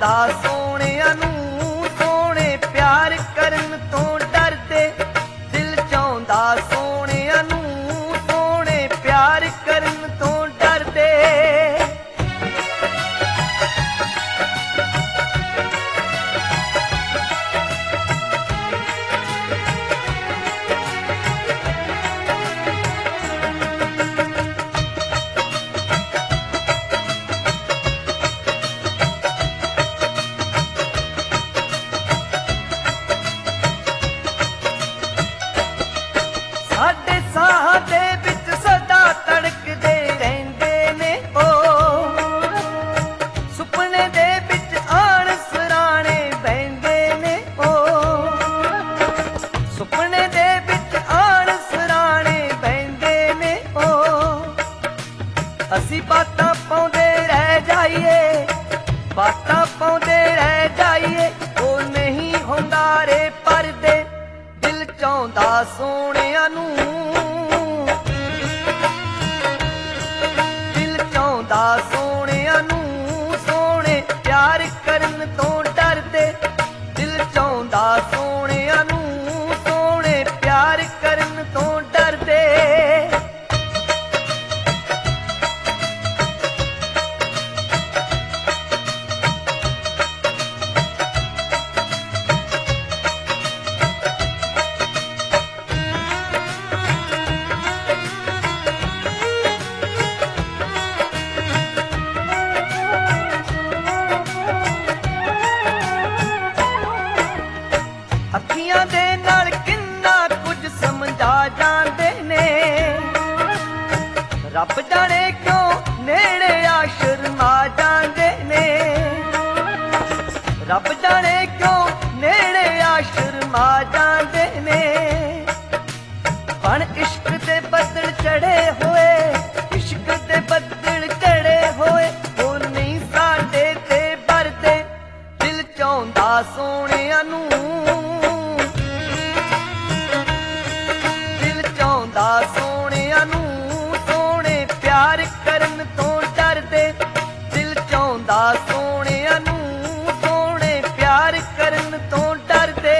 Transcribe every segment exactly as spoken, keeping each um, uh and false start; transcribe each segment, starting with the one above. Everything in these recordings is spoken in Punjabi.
ਚਾਹੁੰਦਾ ਸੋਹਣਿਆਂ ਨੂੰ ਸੋਹਣੇ ਪਿਆਰ ਕਰਨ ਤੋਂ ਡਰਦੇ ਦਿਲ ਚਾਹੁੰਦਾ ਸੋਹਣਿਆਂ ਨੂੰ ਸੋਹਣੇ ਪਿਆਰ ਕਰਨ ਤੋਂ ਡਰਦੇ ਸਾਡੇ ਸਾਹ ਦੇ ਵਿੱਚ ਸਦਾ ਤੜਕਦੇ ਰਹਿੰਦੇ ਨੇ ਉਹ ਸੁਪਨੇ ਦੇ ਵਿੱਚ ਆਣ ਸਰਾਣੇ ਬਹਿੰਦੇ ਨੇ ਉਹ ਸੁਪਨੇ ਦੇ ਵਿੱਚ ਆਣ ਸਰਾਣੇ ਬਹਿੰਦੇ ਨੇ ਉਹ ਅਸੀਂ ਬਾਤਾਂ ਪਾਉਂਦੇ ਰਹਿ ਜਾਈਏ ਬਾਤਾਂ ਪਾਉਂਦੇ ਰਹਿ ਜਾਈਏ ਉਹ ਨਹੀਂ ਹੁੰਦਾ ਰੇ ਪਰਦੇ ਦਿਲ ਚਾਹੁੰਦਾ ਸੋਹਣਿਆਂ ਨੂੰ ਦਿਲ ਚਾਹੁੰਦਾ ਸੋਹਣਿਆਂ ਨੂੰ ਸੋਹਣੇ ਪਿਆਰ ਕਰਨ ਤੋਂ ਡਰਦੇ ਦਿਲ ਚਾਹੁੰਦਾ ਸੋਹਣਿਆਂ ਨੂੰ ਸੋਹਣੇ ਪਿਆਰ ਕਰਨ ਤੋਂ ਡਰਦੇ ਅੱਖੀਆਂ ਦੇ ਨਾਲ ਕਿੰਨਾ ਕੁਝ ਸਮਝਾ ਜਾਂਦੇ ਨੇ ਰੱਬ ਜਾਣੇ ਕਿਉਂ ਨੇੜੇ ਆ ਸ਼ਰਮਾ ਜਾਂਦੇ ਨੇ ਰੱਬ ਜਾਣੇ ਕਿਉਂ ਨੇੜੇ ਆ ਸ਼ਰਮਾ ਜਾਂਦੇ ਨੇ ਬਣ ਇਸ਼ਕ ਦੇ ਬੱਦਲ ਚੜੇ ਹੋਏ ਇਸ਼ਕ ਦੇ ਬੱਦਲ ਚੜੇ ਹੋਏ ਉਹ ਨਹੀਂ ਸਾਡੇ ਤੇ ਵਰਦੇ ਦਿਲ ਚਾਹੁੰਦਾ ਸੋਹਣਿਆਂ ਨੂੰ ਚਾਹੁੰਦਾ ਸੋਹਣਿਆਂ ਨੂੰ ਸੋਹਣੇ ਪਿਆਰ ਕਰਨ ਤੋਂ ਡਰਦੇ ਦਿਲ ਚਾਹੁੰਦਾ ਸੋਹਣਿਆਂ ਨੂੰ ਸੋਹਣੇ ਪਿਆਰ ਕਰਨ ਤੋਂ ਡਰਦੇ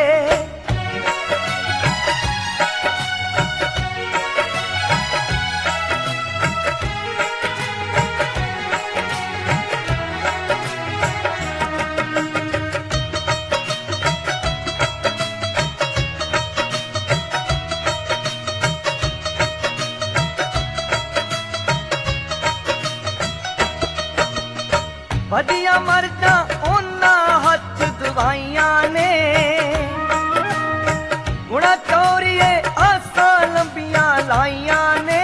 ਵਧੀਆ ਮਰਦਾਂ ਉਹਨਾਂ ਹੱਥ ਦਵਾਈਆਂ ਨੇ ਗੁਣਾ ਚੋਰੀਏ ਆਸਾਂ ਲੰਬੀਆਂ ਲਾਈਆਂ ਨੇ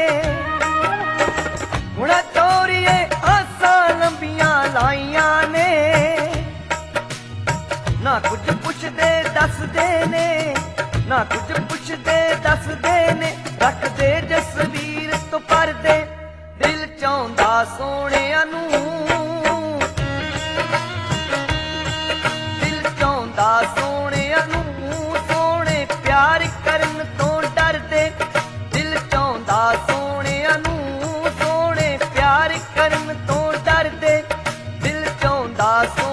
ਗੁਣਾ ਚੋਰੀਏ ਆਸਾਂ ਲੰਬੀਆਂ ਲਾਈਆਂ ਨੇ ਨਾ ਕੁਝ ਪੁੱਛਦੇ ਦੱਸਦੇ ਨੇ ਨਾ ਕੁਝ ਪੁੱਛਦੇ ਦੱਸਦੇ ਨੇ ਰੱਖਦੇ ਜਸਵੀਰ ਤੋਂ ਪਰਦੇ ਦਿਲ ਚਾਹੁੰਦਾ ਸੋਹਣਿਆਂ ਨੂੰ ਸੋਹਣਿਆਂ ਨੂੰ ਸੋਹਣੇ ਪਿਆਰ ਕਰਨ ਤੋਂ ਡਰਦੇ ਦਿਲ ਚਾਹੁੰਦਾ ਸੋਹਣਿਆਂ ਨੂੰ ਸੋਹਣੇ ਪਿਆਰ ਕਰਨ ਤੋਂ ਡਰਦੇ ਦਿਲ ਚਾਹੁੰਦਾ